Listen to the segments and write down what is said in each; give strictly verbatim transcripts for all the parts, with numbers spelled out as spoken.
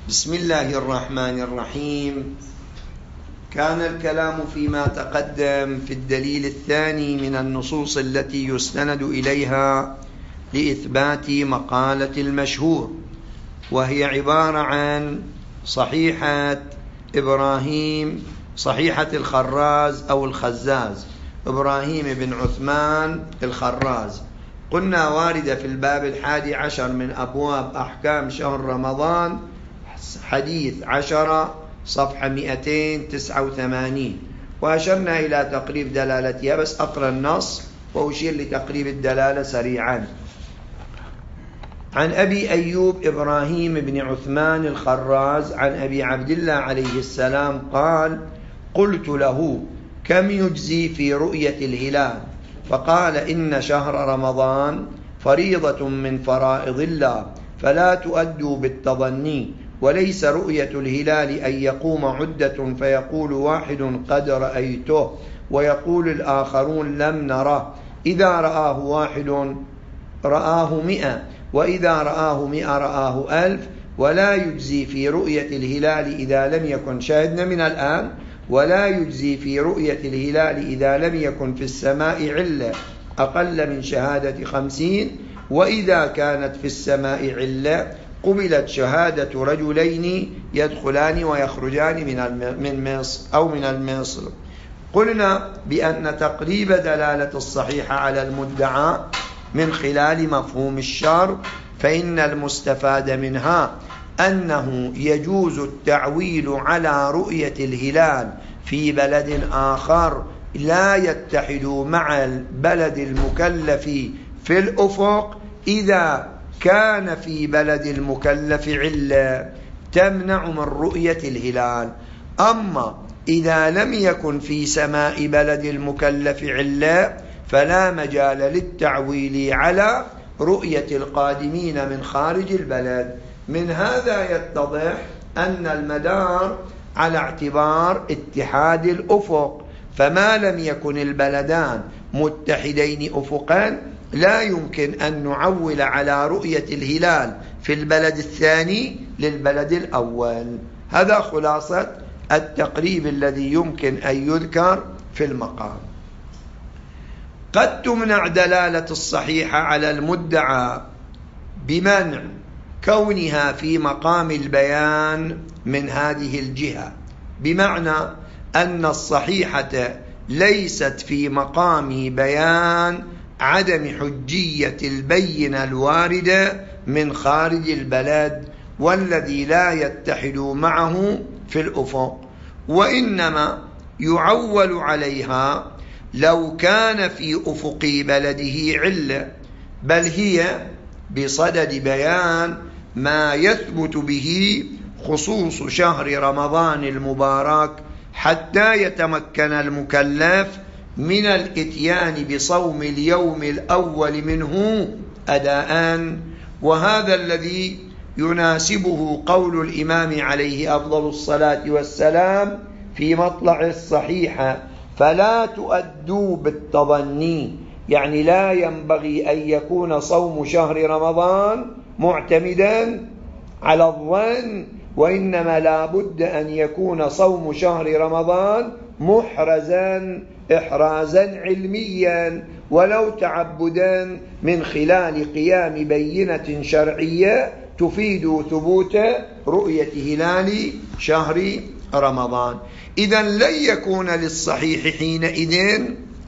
بسم الله الرحمن الرحيم. كان الكلام فيما تقدم في الدليل الثاني من النصوص التي يستند إليها لإثبات مقالة المشهور، وهي عبارة عن صحيحة إبراهيم صحيحة الخراز أو الخزاز إبراهيم بن عثمان الخراز. قلنا واردة في الباب الحادي عشر من أبواب أحكام شهر رمضان، حديث عشرة صفحة مئتين وتسعة وثمانين، وأشرنا إلى تقريب دلالتها، بس أقرأ النص وأشير لتقريب الدلالة سريعا. عن أبي أيوب إبراهيم بن عثمان الخراز عن أبي عبد الله عليه السلام قال: قلت له: كم يجزي في رؤية الهلال؟ فقال: إن شهر رمضان فريضة من فرائض الله، فلا تؤدوا بالتظني، وليس رؤية الهلال أن يقوم عدة فيقول واحد قد رأيته ويقول الآخرون لم نره. إذا رآه واحد رآه مئة، وإذا رآه مئة رآه ألف. ولا يجزي في رؤية الهلال إذا لم يكن، شاهدنا من الآن، ولا يجزي في رؤية الهلال إذا لم يكن في السماء علة أقل من شهادة خمسين، وإذا كانت في السماء علة قبلت شهادة رجلين يدخلان ويخرجان من مصر أو من المصر. قلنا بأن تقريب دلالة الصحيحة على المدعى من خلال مفهوم الشرط، فإن المستفاد منها أنه يجوز التعويل على رؤية الهلال في بلد آخر لا يتحد مع البلد المكلف في الأفق، إذا كان في بلد المكلف علة تمنع من رؤية الهلال. أما إذا لم يكن في سماء بلد المكلف علة فلا مجال للتعويل على رؤية القادمين من خارج البلد. من هذا يتضح أن المدار على اعتبار اتحاد الأفق، فما لم يكن البلدان متحدين أفقا لا يمكن أن نعول على رؤية الهلال في البلد الثاني للبلد الأول. هذا خلاصة التقريب الذي يمكن أن يذكر في المقام. قد تمنع دلالة الصحيحة على المدعى بمنع كونها في مقام البيان من هذه الجهة، بمعنى أن الصحيحة ليست في مقام بيان عدم حجية البينة الواردة من خارج البلد والذي لا يتحد معه في الأفق، وإنما يعول عليها لو كان في أفق بلده علة، بل هي بصدد بيان ما يثبت به خصوص شهر رمضان المبارك حتى يتمكن المكلف من الاتيان بصوم اليوم الأول منه أداءً. وهذا الذي يناسبه قول الإمام عليه أفضل الصلاة والسلام في مطلع الصحيحة: فلا تؤدوا بالتظني، يعني لا ينبغي أن يكون صوم شهر رمضان معتمدا على الظن، وإنما لا بد أن يكون صوم شهر رمضان محرزا إحرازا علميا ولو تعبدا من خلال قيام بينة شرعية تفيد ثبوت رؤية هلال شهر رمضان. إذن لن يكون للصحيح حينئذ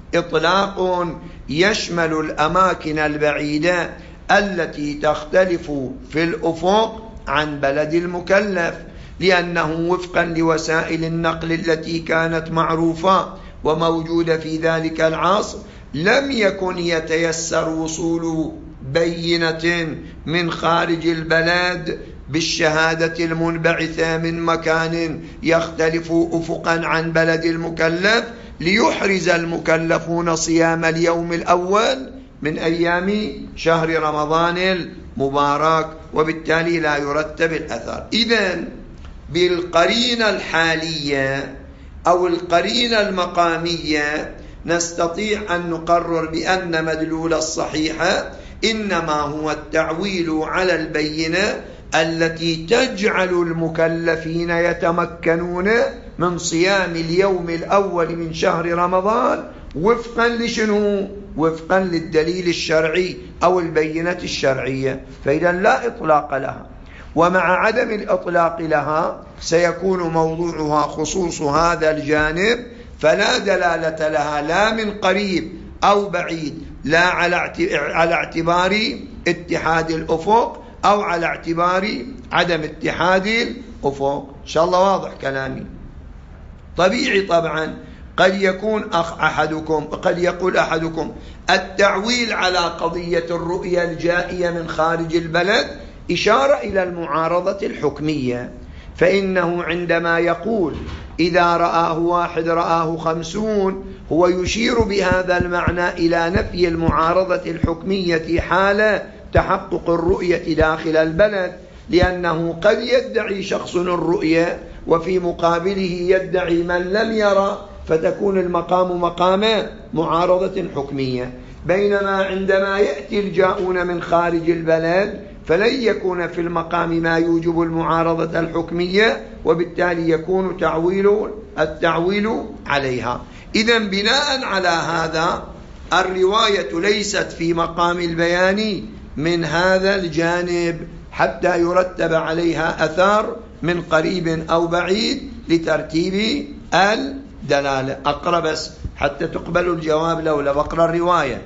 إطلاق يشمل الأماكن البعيدة التي تختلف في الأفق عن بلد المكلف، لأنه وفقا لوسائل النقل التي كانت معروفة وموجودة في ذلك العصر لم يكن يتيسر وصول بينة من خارج البلد بالشهادة المنبعثة من مكان يختلف أفقا عن بلد المكلف ليحرز المكلفون صيام اليوم الأول من أيام شهر رمضان المبارك، وبالتالي لا يرتب الأثر. إذن بالقرينة الحالية أو القرينة المقامية نستطيع أن نقرر بأن مدلول الصحيحة إنما هو التعويل على البينة التي تجعل المكلفين يتمكنون من صيام اليوم الأول من شهر رمضان وفقا لشنو؟ وفقا للدليل الشرعي أو البينة الشرعية، فإذا لا إطلاق لها. ومع عدم الإطلاق لها سيكون موضوعها خصوص هذا الجانب، فلا دلالة لها لا من قريب أو بعيد، لا على اعتبار اتحاد الأفق أو على اعتبار عدم اتحاد الأفق. إن شاء الله واضح كلامي. طبيعي طبعا قد يكون أخ أحدكم قد يقول أحدكم التعويل على قضية الرؤية الجائية من خارج البلد إشارة إلى المعارضة الحكمية، فإنه عندما يقول إذا رآه واحد رآه خمسون هو يشير بهذا المعنى إلى نفي المعارضة الحكمية حال تحقق الرؤية داخل البلد، لأنه قد يدعي شخص الرؤية وفي مقابله يدعي من لم يرى، فتكون المقام مقام معارضة حكمية. بينما عندما يأتي الجاؤون من خارج البلد فلن يكون في المقام ما يوجب المعارضة الحكمية، وبالتالي يكون تعويل التعويل عليها. إذن بناء على هذا الرواية ليست في مقام البيان من هذا الجانب حتى يرتب عليها أثر من قريب أو بعيد لترتيب الدلالة. أقرأ بس حتى تقبلوا الجواب لولا بقرأ الرواية.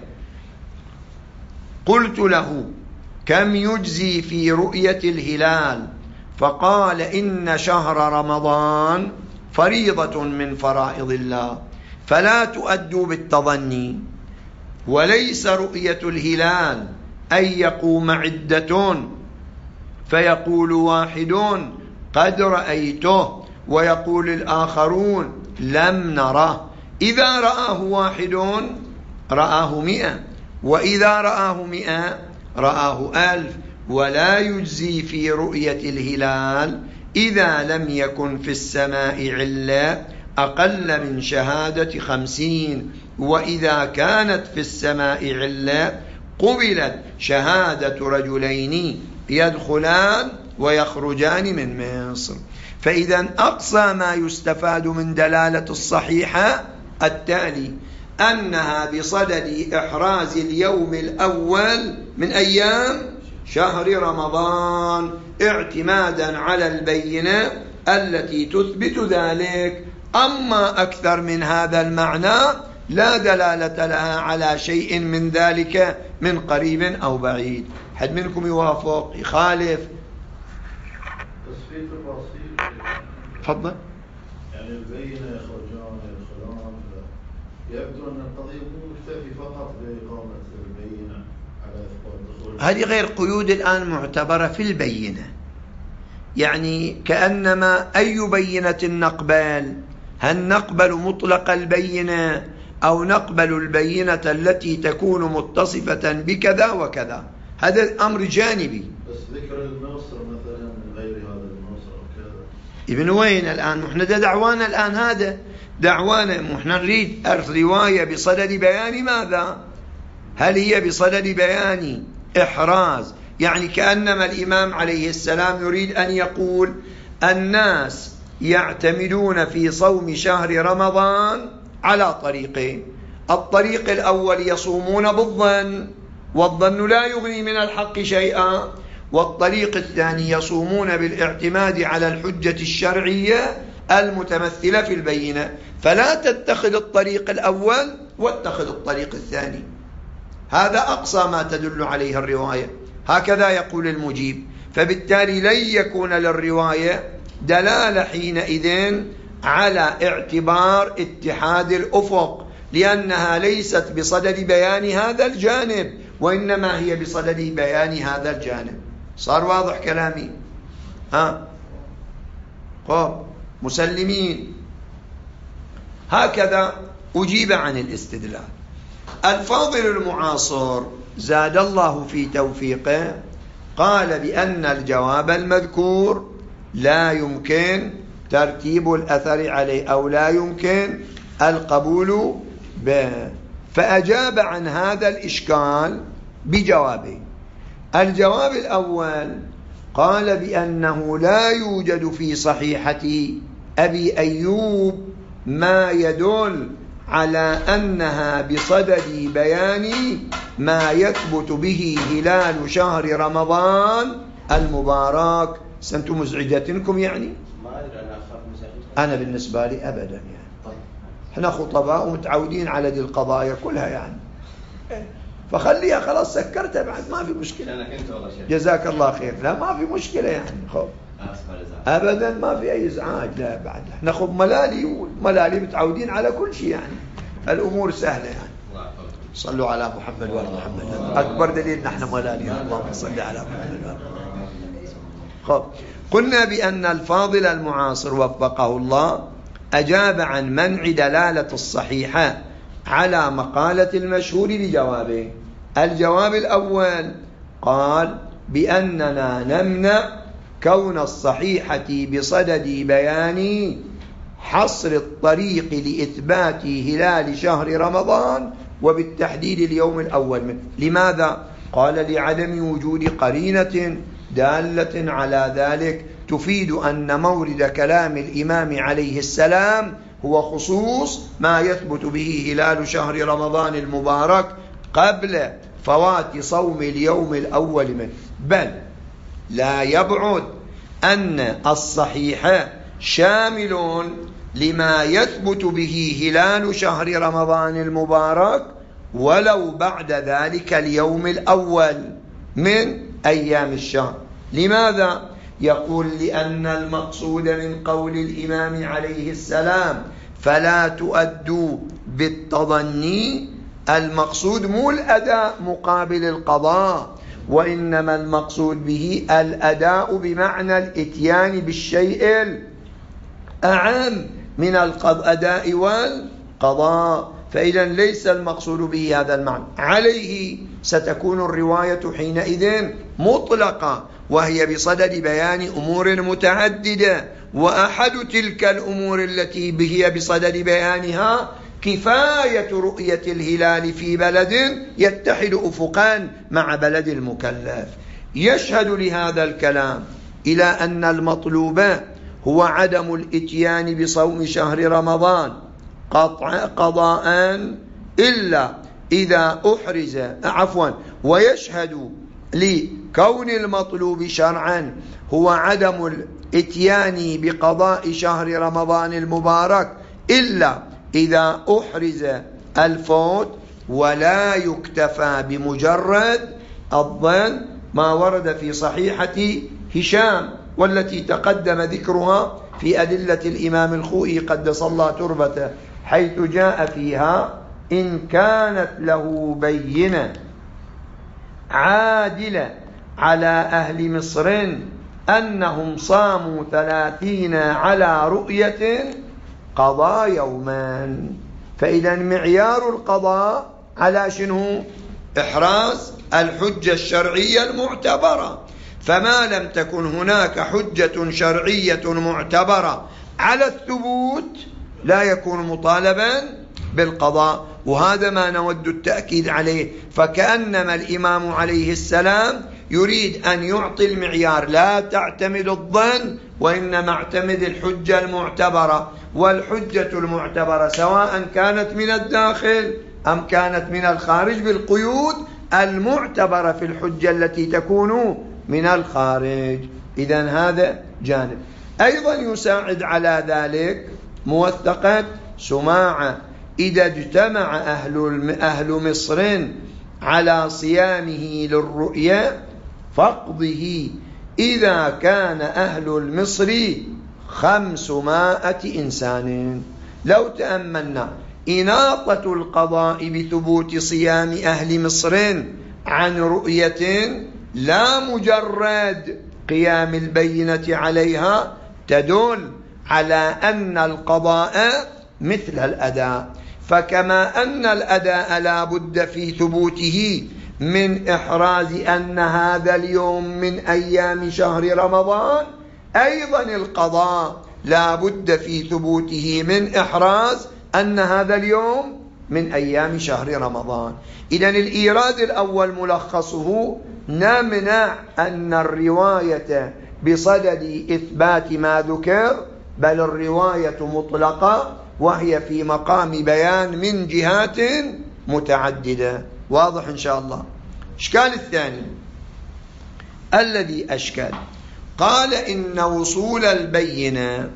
قلت له كم يجزي في رؤية الهلال؟ فقال إن شهر رمضان فريضة من فرائض الله فلا تؤدوا بالتظني، وليس رؤية الهلال أن يقوم عدة فيقول واحد قد رأيته ويقول الآخرون لم نره. إذا رآه واحد رآه مئة، وإذا رآه مئة رآه ألف. ولا يجزي في رؤية الهلال إذا لم يكن في السماء علة أقل من شهادة خمسين، وإذا كانت في السماء علة قبلت شهادة رجلين يدخلان ويخرجان من مصر. فإذا أقصى ما يستفاد من دلالة الصحيحة التالي: أنها بصدد إحراز اليوم الأول من أيام شهر رمضان اعتمادا على البينة التي تثبت ذلك. أما أكثر من هذا المعنى لا دلالة لها على شيء من ذلك من قريب أو بعيد. حد منكم يوافق يخالف؟ تفضل. يعني البينة يخرجان يدخلان، يبدو أن القضية مو مكتفي فقط بإقامة البينة على إثبات دخول. هذه غير قيود الآن معتبرة في البينة، يعني كأنما أي بينة نقبل؟ هل نقبل مطلق البينة أو نقبل البينة التي تكون متصفة بكذا وكذا؟ هذا الأمر جانبي. بس ذكر المصر مثلا من غير هذا المصر وكذا. ابن وين الآن؟ احنا ده دعوانا الآن، هذا دعوانا. احنا نريد الرواية بصدد بيان ماذا؟ هل هي بصدد بيان إحراز؟ يعني كأنما الإمام عليه السلام يريد أن يقول الناس يعتمدون في صوم شهر رمضان على طريقين: الطريق الأول يصومون بالظن والظن لا يغني من الحق شيئا، والطريق الثاني يصومون بالاعتماد على الحجة الشرعية المتمثلة في البينة. فلا تتخذ الطريق الأول واتخذ الطريق الثاني. هذا أقصى ما تدل عليه الرواية، هكذا يقول المجيب. فبالتالي لن يكون للرواية دلالة حينئذ على اعتبار اتحاد الأفق، لأنها ليست بصدد بيان هذا الجانب، وإنما هي بصدد بيان هذا الجانب. صار واضح كلامي؟ ها قم مسلمين. هكذا أجيب عن الاستدلال. الفاضل المعاصر زاد الله في توفيقه قال بأن الجواب المذكور لا يمكن ترتيب الأثر عليه أو لا يمكن القبول به، فأجاب عن هذا الإشكال بجوابين. الجواب الأول قال بأنه لا يوجد في صحيحة أبي أيوب ما يدل على أنها بصدد بيان ما يثبت به هلال شهر رمضان المبارك. سنتم مزعجتكم يعني؟ أنا بالنسبة لي أبدا يعني. احنا خطباء ومتعودين على دي القضايا كلها يعني، فخليها خلاص سكرتها بعد ما في مشكلة. جزاك الله خير. لا ما في مشكلة يعني. خب أبدا ما في أي إزعاج. لا بعد احنا خب ملالي وملالي متعودين على كل شيء يعني، الأمور سهلة يعني. صلوا على محمد وعلى محمد. أكبر دليل نحن ملالي. اللهم صل على محمد وعلى محمد. خب قلنا بأن الفاضل المعاصر وفقه الله أجاب عن منع دلالة الصحيحة على مقالة المشهور بجوابه. الجواب الأول قال بأننا نمنع كون الصحيحة بصدد بيان حصر الطريق لإثبات هلال شهر رمضان وبالتحديد اليوم الأول منه. لماذا؟ قال لعدم وجود قرينة دالة على ذلك تفيد أن مورد كلام الإمام عليه السلام هو خصوص ما يثبت به هلال شهر رمضان المبارك قبل فوات صوم اليوم الأول منه. بل لا يبعد أن الصحيح شامل لما يثبت به هلال شهر رمضان المبارك ولو بعد ذلك اليوم الأول من أيام الشهر. لماذا؟ يقول لأن المقصود من قول الإمام عليه السلام فلا تؤدوا بالتظني، المقصود مو الأداء مقابل القضاء، وإنما المقصود به الأداء بمعنى الإتيان بالشيء الأعم من الأداء والقضاء. فإذا ليس المقصود به هذا المعنى. عليه ستكون الرواية حينئذ مطلقة، وهي بصدد بيان أمور متعددة، وأحد تلك الأمور التي هي بصدد بيانها كفاية رؤية الهلال في بلد يتحد أفقان مع بلد المكلف. يشهد لهذا الكلام إلى أن المطلوب هو عدم الإتيان بصوم شهر رمضان قطع قضاء إلا إذا أحرز عفوا ويشهد لكون المطلوب شرعا هو عدم الإتيان بقضاء شهر رمضان المبارك إلا إذا أحرز الفوت، ولا يكتفى بمجرد الظن ما ورد في صحيحة هشام والتي تقدم ذكرها في أدلة الإمام الخوئي قدس الله تربته، حيث جاء فيها إن كانت له بينة عادلة على أهل مصر أنهم صاموا ثلاثين على رؤية قضى يوما. فإذا معيار القضاء على شنو؟ إحراز الحجة الشرعية المعتبرة. فما لم تكن هناك حجة شرعية معتبرة على الثبوت لا يكون مطالبا بالقضاء، وهذا ما نود التأكيد عليه. فكأنما الإمام عليه السلام يريد أن يعطي المعيار لا تعتمد الظن وإنما اعتمد الحجة المعتبرة، والحجة المعتبرة سواء كانت من الداخل أم كانت من الخارج بالقيود المعتبرة في الحجة التي تكون من الخارج. إذن هذا جانب. أيضا يساعد على ذلك موثقة سماعة إذا اجتمع أهل, أهل مصر على صيامه للرؤيا فقضه إذا كان أهل المصر خمسمائة إنسان. لو تأملنا إناطة القضاء بثبوت صيام أهل مصر عن رؤية لا مجرد قيام البينة عليها تدل على أن القضاء مثل الأداء. فكما أن الأداء لا بد في ثبوته من إحراز أن هذا اليوم من أيام شهر رمضان، أيضا القضاء لا بد في ثبوته من إحراز أن هذا اليوم من أيام شهر رمضان. إذن الإيراد الأول ملخصه: نمنع أن الرواية بصدد إثبات ما ذكر، بل الرواية مطلقة وهي في مقام بيان من جهات متعددة. واضح إن شاء الله. الإشكال الثاني الذي أشكل، قال إن وصول البينة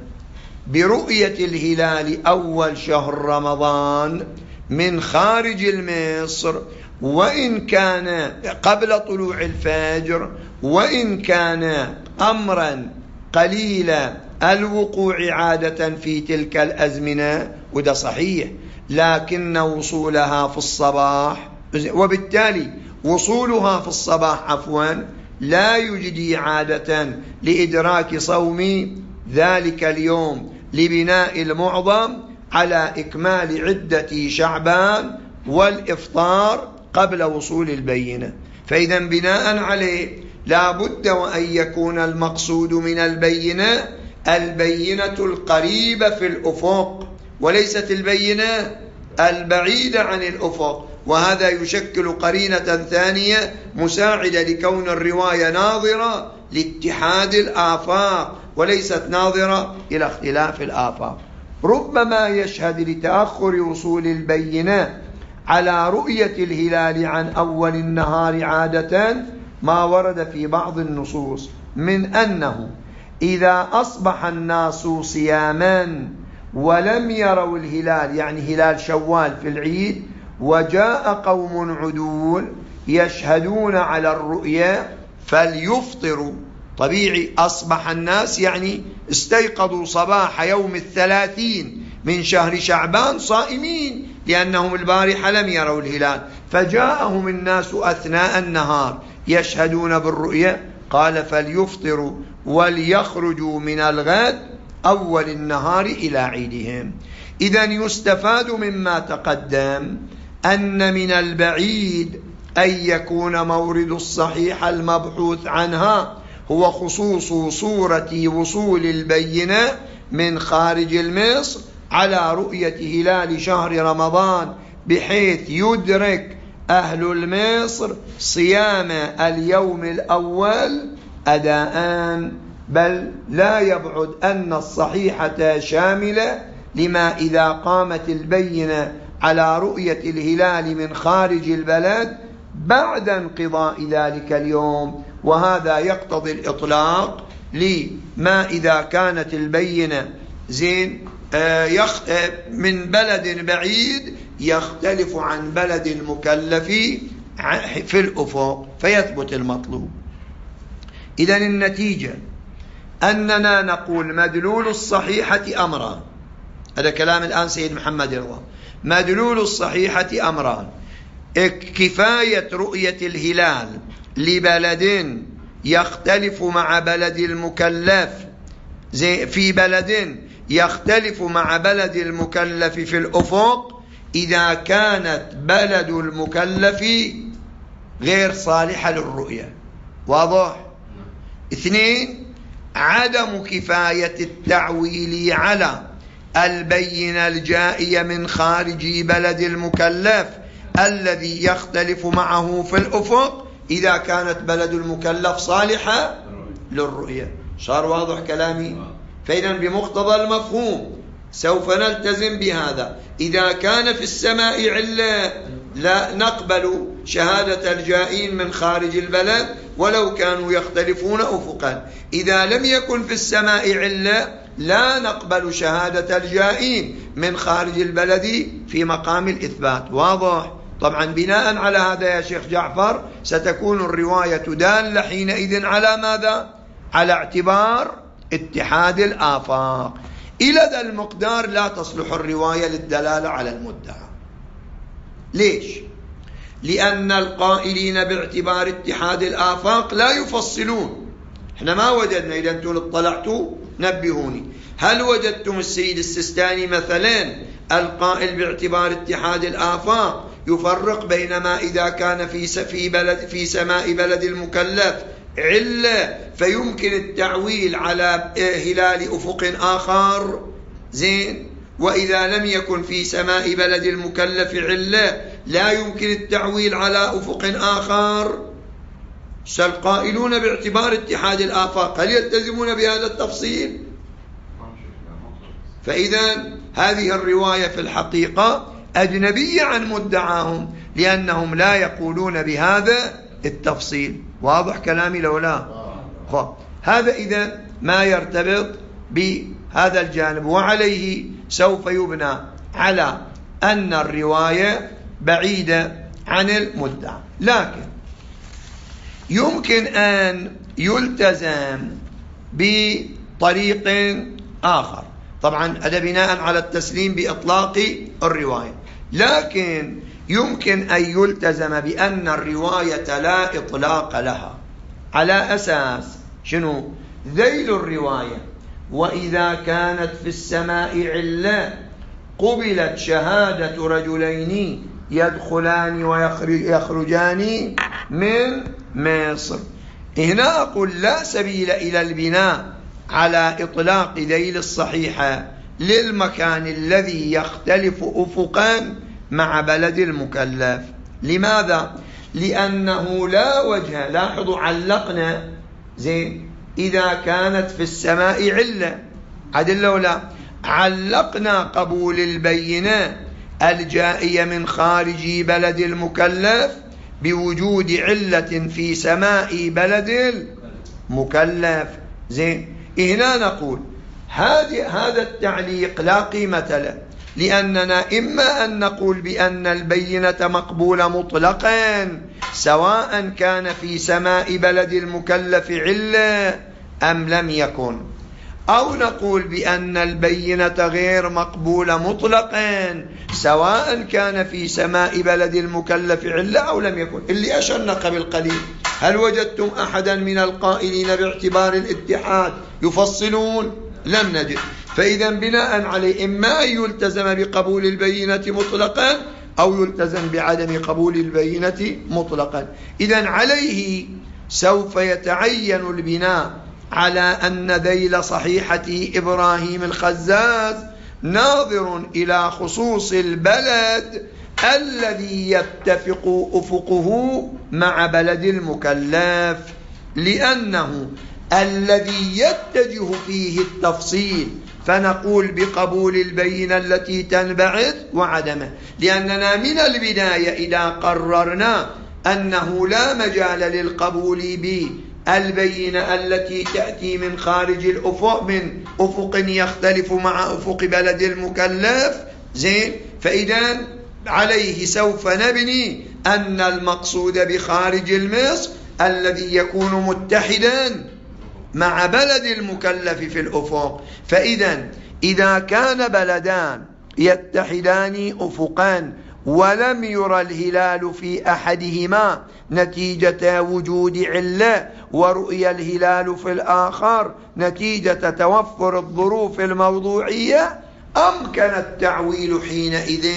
برؤية الهلال أول شهر رمضان من خارج المصر، وإن كان قبل طلوع الفجر، وإن كان أمرا قليل الوقوع عادة في تلك الأزمنة، وده صحيح، لكن وصولها في الصباح، وبالتالي وصولها في الصباح عفوا لا يجدي عادة لإدراك صوم ذلك اليوم لبناء المعظم على إكمال عدة شعبان والإفطار قبل وصول البينة. فإذا بناء عليه لا بد وأن يكون المقصود من البينة البينة القريبة في الأفق، وليست البينة البعيدة عن الأفق، وهذا يشكل قرينة ثانية مساعدة لكون الرواية ناظرة لاتحاد الآفاق وليست ناظرة إلى اختلاف الآفاق. ربما يشهد لتأخر وصول البينة على رؤية الهلال عن أول النهار عادة ما ورد في بعض النصوص من أنه إذا أصبح الناس صياما ولم يروا الهلال، يعني هلال شوال في العيد، وجاء قوم عدول يشهدون على الرؤيا فليفطروا. طبيعي أصبح الناس يعني استيقظوا صباح يوم الثلاثين من شهر شعبان صائمين لأنهم البارحة لم يروا الهلال، فجاءهم الناس أثناء النهار يشهدون بالرؤيا، قال فليفطروا وليخرجوا من الغد أول النهار إلى عيدهم. إذن يستفاد مما تقدم أن من البعيد أن يكون مورد الصحيح المبحوث عنها هو خصوص صورة وصول البينة من خارج المصر على رؤية هلال شهر رمضان، بحيث يدرك أهل المصر صيام اليوم الأول أداءً. بل لا يبعد أن الصحيحة شاملة لما إذا قامت البينة على رؤية الهلال من خارج البلد بعد انقضاء ذلك اليوم، وهذا يقتضي الإطلاق لما إذا كانت البينة زين من بلد بعيد يختلف عن بلد المكلف في الأفق فيثبت المطلوب. إذن النتيجة أننا نقول مدلول الصحيحة أمران. هذا كلام الآن سيد محمد رضا. مدلول الصحيحة أمران: كفاية رؤية الهلال لبلد يختلف مع بلد المكلف زي في بلد يختلف مع بلد المكلف في الأفق إذا كانت بلد المكلف غير صالحة للرؤية. واضح؟ اثنين، عدم كفاية التعويل على البينة الجائية من خارج بلد المكلف الذي يختلف معه في الأفق إذا كانت بلد المكلف صالحة للرؤية. صار واضح كلامي؟ فإذا بمقتضى المفهوم سوف نلتزم بهذا. إذا كان في السماء علة لا نقبل شهادة الجائين من خارج البلد ولو كانوا يختلفون أفقا. إذا لم يكن في السماء علة لا نقبل شهادة الجائين من خارج البلد في مقام الإثبات. واضح؟ طبعا بناء على هذا يا شيخ جعفر ستكون الرواية دالة حينئذ على ماذا؟ على اعتبار اتحاد الآفاق. إلى ذا المقدار لا تصلح الرواية للدلالة على المدعى. ليش؟ لأن القائلين باعتبار اتحاد الآفاق لا يفصلون. احنا ما وجدنا، إذا أنتم اطلعتوا نبهوني، هل وجدتم السيد السيستاني مثلا القائل باعتبار اتحاد الآفاق يفرق بين ما إذا كان في في بلد في سماء بلد المكلف علة فيمكن التعويل على هلال أفق آخر زين، وإذا لم يكن في سماء بلد المكلف علة لا يمكن التعويل على أفق آخر. القائلون باعتبار اتحاد الآفاق هل يلتزمون بهذا التفصيل؟ فإذا هذه الرواية في الحقيقة أجنبية عن مدعاهم، لأنهم لا يقولون بهذا التفصيل. واضح كلامي لو لا؟ هذا إذا ما يرتبط بهذا الجانب، وعليه سوف يبنى على أن الرواية بعيدة عن المدعى. لكن يمكن أن يلتزم بطريق آخر، طبعا هذا بناء على التسليم بإطلاق الرواية، لكن يمكن أن يلتزم بأن الرواية لا إطلاق لها، على أساس شنو؟ ذيل الرواية وإذا كانت في السماء علة قبلت شهادة رجلين يدخلان ويخرجان من مصر. هنا أقول لا سبيل إلى البناء على إطلاق ذيل الصحيحة للمكان الذي يختلف أفقا مع بلد المكلف. لماذا؟ لأنه لا وجه، لاحظوا علقنا زين إذا كانت في السماء علة عدل ولا علقنا قبول البينة الجائية من خارج بلد المكلف بوجود علة في سماء بلد المكلف. زين هنا نقول هذا التعليق لا قيمة له، لأننا إما أن نقول بأن البينة مقبولة مطلقا سواء كان في سماء بلد المكلف علة أم لم يكن، أو نقول بأن البينة غير مقبولة مطلقا سواء كان في سماء بلد المكلف علة أو لم يكن. اللي أشرنا قبل قليل، هل وجدتم أحدا من القائلين باعتبار الاتحاد يفصلون؟ لم نجد. فإذا بناء عليه إما أن يلتزم بقبول البينة مطلقا أو يلتزم بعدم قبول البينة مطلقا. إذن عليه سوف يتعين البناء على أن ذيل صحيحة إبراهيم الخزاز ناظر إلى خصوص البلد الذي يتفق أفقه مع بلد المكلف، لأنه الذي يتجه فيه التفصيل فنقول بقبول البينة التي تنبعث وعدمه، لأننا من البداية إذا قررنا أنه لا مجال للقبول بالبينة التي تأتي من خارج الأفق من أفق يختلف مع أفق بلد المكلف زين، فإذا عليه سوف نبني أن المقصود بخارج المصر الذي يكون متحدا مع بلد المكلف في الأفق. فإذا إذا كان بلدان يتحدان أفقان ولم يرى الهلال في أحدهما نتيجة وجود علة ورؤية الهلال في الآخر نتيجة توفر الظروف الموضوعية أمكن التعويل حينئذ.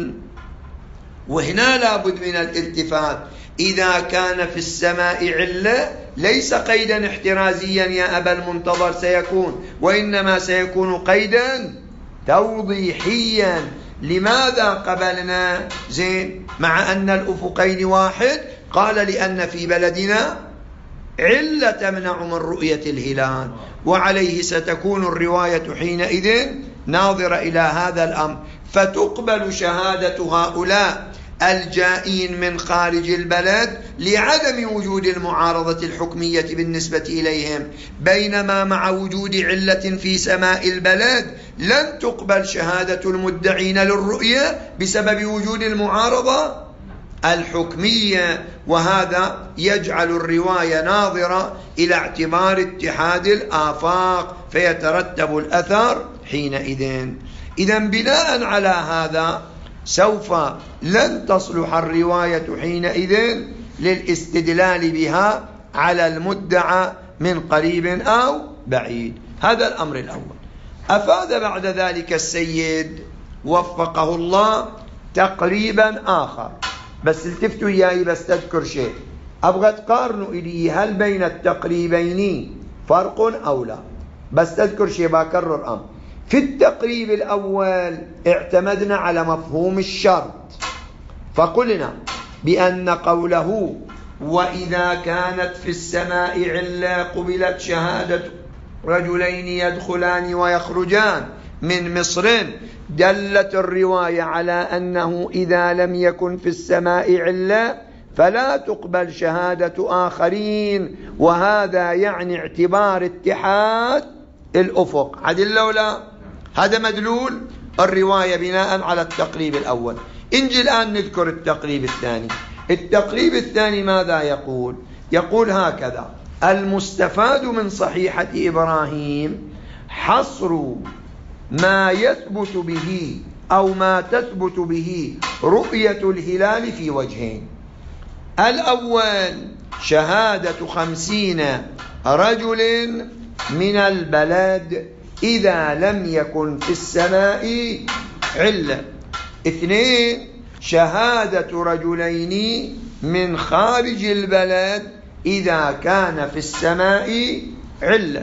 وهنا لابد من الالتفات، إذا كان في السماء علة ليس قيدا احترازيا يا أبا المنتظر سيكون، وإنما سيكون قيدا توضيحيا. لماذا قبلنا زين مع أن الأفقين واحد؟ قال لأن في بلدنا علة تمنع من رؤية الهلال، وعليه ستكون الرواية حينئذ ناظرة إلى هذا الأمر، فتقبل شهادة هؤلاء الجائين من خارج البلد لعدم وجود المعارضة الحكمية بالنسبة إليهم، بينما مع وجود علة في سماء البلد لن تقبل شهادة المدعين للرؤية بسبب وجود المعارضة الحكمية، وهذا يجعل الرواية ناظرة إلى اعتبار اتحاد الآفاق فيترتب الأثر حينئذ. إذن بناء على هذا سوف لن تصلح الرواية حينئذ للاستدلال بها على المدعى من قريب أو بعيد. هذا الأمر الأول. أفاد بعد ذلك السيد وفقه الله تقريبا آخر، بس التفتوا إياي بس تذكر شيء، أبغى تقارنوا إلي هل بين التقريبين فرق أو لا، بس تذكر شيء بكرر أمر. في التقريب الأول اعتمدنا على مفهوم الشرط، فقلنا بأن قوله وإذا كانت في السماء علة قبلت شهادة رجلين يدخلان ويخرجان من مصر، دلت الرواية على أنه إذا لم يكن في السماء علة فلا تقبل شهادة آخرين، وهذا يعني اعتبار اتحاد الأفق. عدل لو لا؟ هذا مدلول الرواية بناء على التقريب الأول. انجي الآن نذكر التقريب الثاني. التقريب الثاني ماذا يقول؟ يقول هكذا: المستفاد من صحيحة إبراهيم حصر ما يثبت به أو ما تثبت به رؤية الهلال في وجهين. الأول شهادة خمسين رجل من البلد إذا لم يكن في السماء علة. اثنين شهادة رجلين من خارج البلد إذا كان في السماء علة.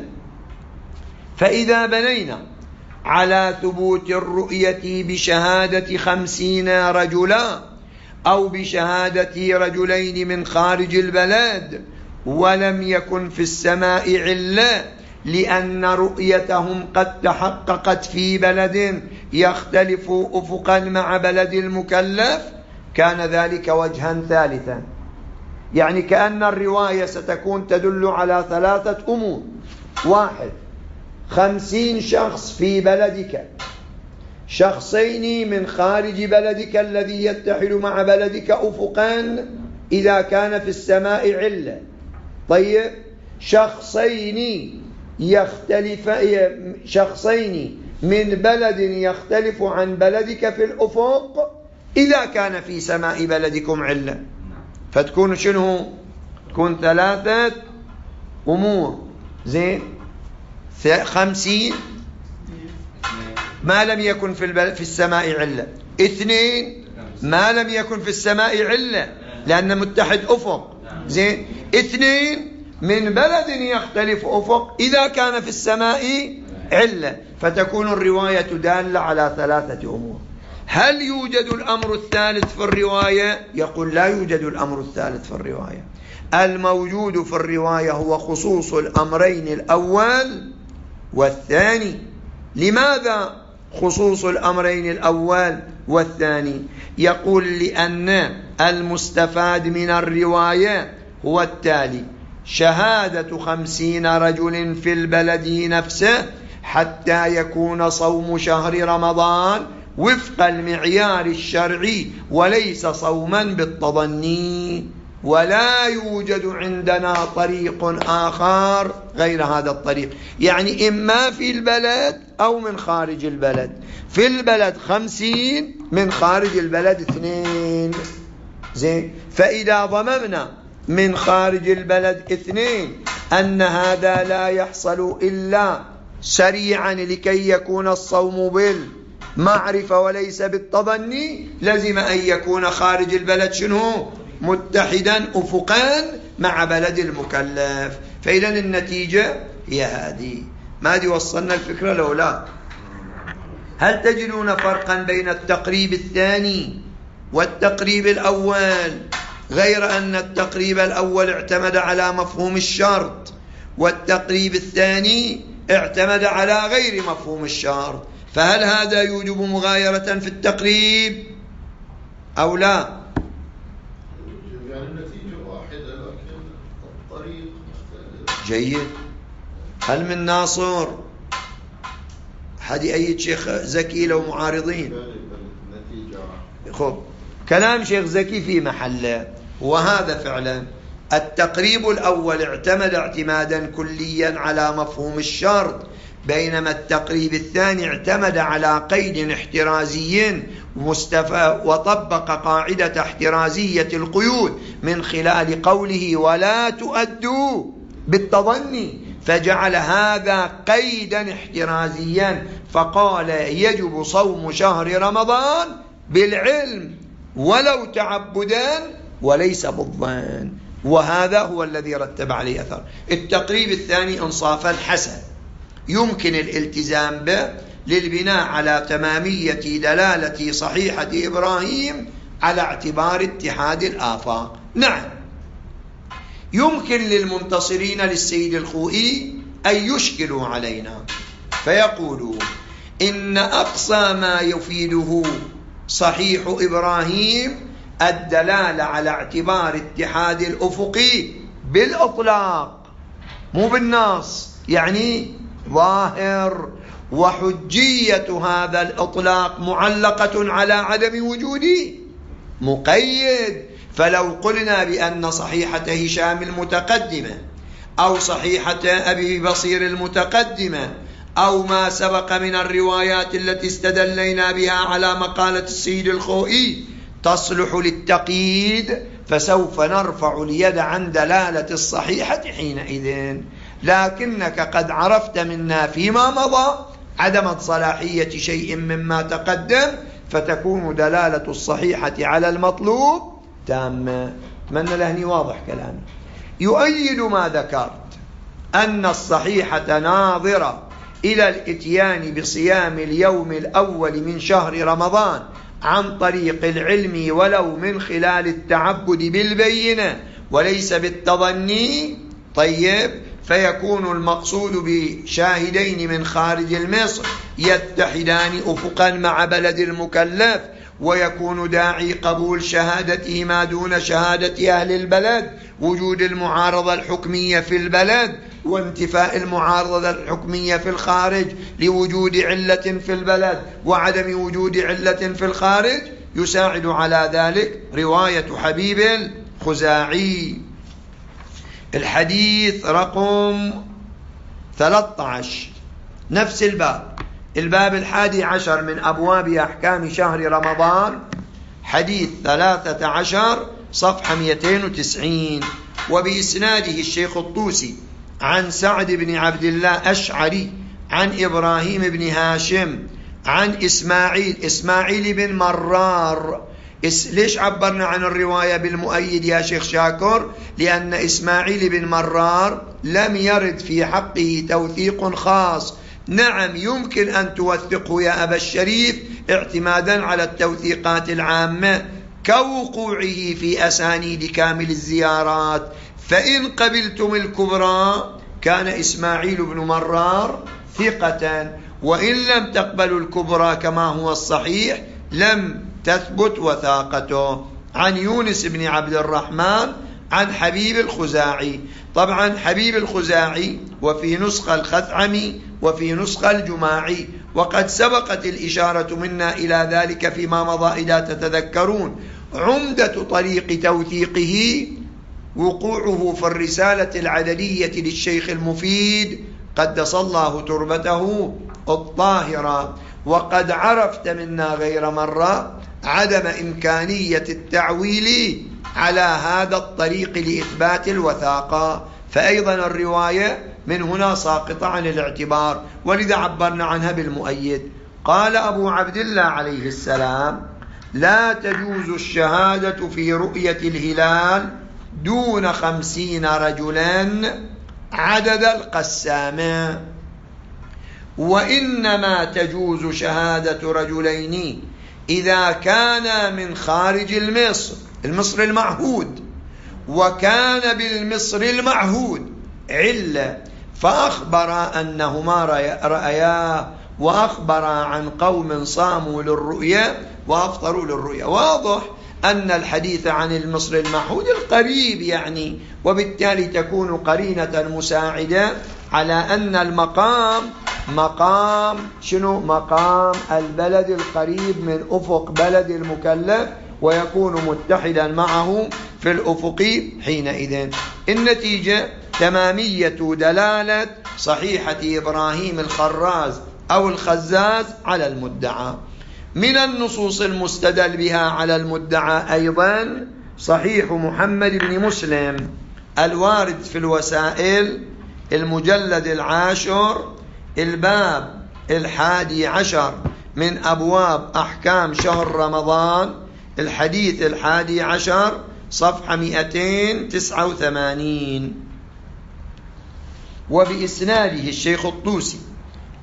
فإذا بنينا على ثبوت الرؤية بشهادة خمسين رجلا أو بشهادة رجلين من خارج البلد ولم يكن في السماء علة لأن رؤيتهم قد تحققت في بلد يختلف أفقا مع بلد المكلف، كان ذلك وجها ثالثا. يعني كأن الرواية ستكون تدل على ثلاثة أمور: واحد، خمسين شخص في بلدك، شخصين من خارج بلدك الذي يتحد مع بلدك أفقا إذا كان في السماء علة. طيب، شخصين يختلف شخصين من بلد يختلف عن بلدك في الأفق إذا كان في سماء بلدكم علة. فتكون شنو؟ تكون ثلاثة أمور. زين، خمسين ما لم يكن في, في السماء علة. اثنين ما لم يكن في السماء علة لأن متحد أفق. زين، اثنين من بلد يختلف أفق إذا كان في السماء علة. فتكون الرواية دالة على ثلاثة أمور. هل يوجد الأمر الثالث في الرواية؟ يقول لا يوجد الأمر الثالث في الرواية. الموجود في الرواية هو خصوص الأمرين الأول والثاني. لماذا خصوص الأمرين الأول والثاني؟ يقول لأن المستفاد من الرواية هو التالي: شهادة خمسين رجل في البلد نفسه حتى يكون صوم شهر رمضان وفق المعيار الشرعي وليس صوما بالتظني. ولا يوجد عندنا طريق آخر غير هذا الطريق، يعني إما في البلد أو من خارج البلد. في البلد خمسين، من خارج البلد اثنين. زين، فإذا ضممنا من خارج البلد اثنين أن هذا لا يحصل إلا سريعا لكي يكون الصوم بالمعرفة وليس بالتظني، لزم أن يكون خارج البلد شنو؟ متحدا أفقا مع بلد المكلف. فإذا النتيجة هي هذه. ما دي وصلنا الفكرة لو لا؟ هل تجدون فرقا بين التقريب الثاني والتقريب الأول، غير أن التقريب الأول اعتمد على مفهوم الشرط والتقريب الثاني اعتمد على غير مفهوم الشرط؟ فهل هذا يوجب مغايرة في التقريب أو لا؟ يعني النتيجة واحدة لكن الطريق مختلف. جيد. هل من ناصر حد أي شيخ زكي لو معارضين؟ خب، كلام شيخ زكي في محله، وهذا فعلا التقريب الأول اعتمد اعتمادا كليا على مفهوم الشرط، بينما التقريب الثاني اعتمد على قيد احترازي مستفى وطبق قاعدة احترازية القيود من خلال قوله ولا تؤدوا بالتظني، فجعل هذا قيدا احترازيا فقال يجب صوم شهر رمضان بالعلم ولو تعبدا وليس بالظن، وهذا هو الذي رتب عليه أثر. التقريب الثاني إنصافا حسن يمكن الالتزام به للبناء على تمامية دلالة صحيحة إبراهيم على اعتبار اتحاد الآفاق. نعم، يمكن للمنتصرين للسيد الخوئي أن يشكلوا علينا فيقولوا إن أقصى ما يفيده صحيح إبراهيم الدلالة على اعتبار اتحاد الأفقي بالإطلاق مو بالنص، يعني ظاهر، وحجية هذا الإطلاق معلقة على عدم وجود مقيد. فلو قلنا بأن صحيحة هشام المتقدمة أو صحيحة أبي بصير المتقدمة أو ما سبق من الروايات التي استدلينا بها على مقالة السيد الخوئي تصلح للتقييد، فسوف نرفع اليد عن دلالة الصحيحة حينئذ. لكنك قد عرفت منا فيما مضى عدم صلاحية شيء مما تقدم، فتكون دلالة الصحيحة على المطلوب تامة. أتمنى لهني واضح كلامي. يؤيد ما ذكرت أن الصحيحة ناظرة إلى الإتيان بصيام اليوم الأول من شهر رمضان عن طريق العلم ولو من خلال التعبد بالبينة وليس بالتظني. طيب، فيكون المقصود بشاهدين من خارج مصر يتحدان أفقا مع بلد المكلف، ويكون داعي قبول شهادتهما دون شهادة أهل البلد وجود المعارضة الحكمية في البلد وانتفاء المعارضة الحكمية في الخارج لوجود علة في البلد وعدم وجود علة في الخارج. يساعد على ذلك رواية حبيب الخزاعي. الحديث رقم ثلاثة عشر، نفس الباب، الباب الحادي عشر من أبواب أحكام شهر رمضان، حديث ثلاثة عشر صفحة مئتين وتسعين. وبإسناده الشيخ الطوسي عن سعد بن عبد الله أشعري عن إبراهيم بن هاشم عن إسماعيل إسماعيل بن مرار. ليش عبرنا عن الرواية بالمؤيد يا شيخ شاكر؟ لأن إسماعيل بن مرار لم يرد في حقه توثيق خاص. نعم، يمكن أن توثقه يا أبا الشريف اعتمادا على التوثيقات العامة كوقوعه في أسانيد كامل الزيارات، فإن قبلتم الكبرى كان إسماعيل بن مرار ثقة، وإن لم تقبلوا الكبرى كما هو الصحيح لم تثبت وثاقته. عن يونس بن عبد الرحمن عن حبيب الخزاعي. طبعا حبيب الخزاعي وفي نسخة الخثعمي وفي نسخة الجماعي، وقد سبقت الإشارة منا إلى ذلك فيما مضى إذا تتذكرون. عمدة طريق توثيقه وقوعه في الرسالة العددية للشيخ المفيد قدس الله تربته الطاهرة. وقد عرفت منا غير مرة عدم إمكانية التعويل على هذا الطريق لإثبات الوثاقة، فأيضا الرواية من هنا ساقطة عن الاعتبار، ولذا عبرنا عنها بالمؤيد. قال أبو عبد الله عليه السلام: لا تجوز الشهادة في رؤية الهلال دون خمسين رجلا عدد القسامة، وإنما تجوز شهادة رجلين إذا كان من خارج المصر المصر المعهود وكان بالمصر المعهود علة، فأخبر أنهما رأياه وأخبر عن قوم صاموا للرؤيا وأفطروا للرؤيا. واضح أن الحديث عن المصر المعهود القريب يعني، وبالتالي تكون قرينة مساعدة على أن المقام مقام شنو؟ مقام البلد القريب من أفق بلد المكلف، ويكون متحدا معه في الأفق حينئذ. النتيجة تمامية دلالة صحيحة إبراهيم الخراز أو الخزاز على المدعى. من النصوص المستدل بها على المدعى أيضا صحيح محمد بن مسلم الوارد في الوسائل المجلد العاشر الباب الحادي عشر من أبواب أحكام شهر رمضان، الحديث الحادي عشر صفحة مئتين وتسعة وثمانين. وبإسناده الشيخ الطوسي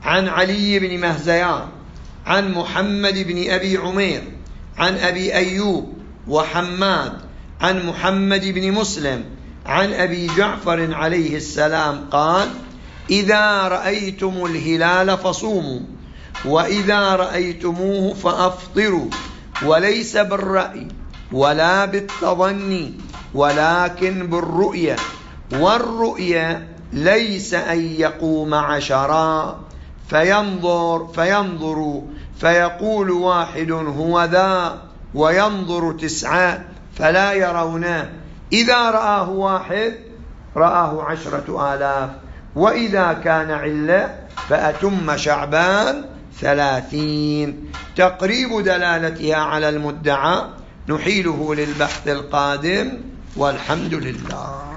عن علي بن مهزيان عن محمد بن أبي عمير عن أبي أيوب وحماد عن محمد بن مسلم عن أبي جعفر عليه السلام قال: إذا رأيتم الهلال فصوموا، وإذا رأيتموه فأفطروا، وليس بالرأي ولا بالتظني ولكن بالرؤية، والرؤية ليس أن يقوم عشرا فينظر فينظر فيقول واحد هو ذا، وينظر تسعة فلا يرونه، إذا رآه واحد رآه عشرة آلاف، وإذا كان علة فأتم شعبان ثلاثين. تقريب دلالتها على المدعى نحيله للبحث القادم، والحمد لله.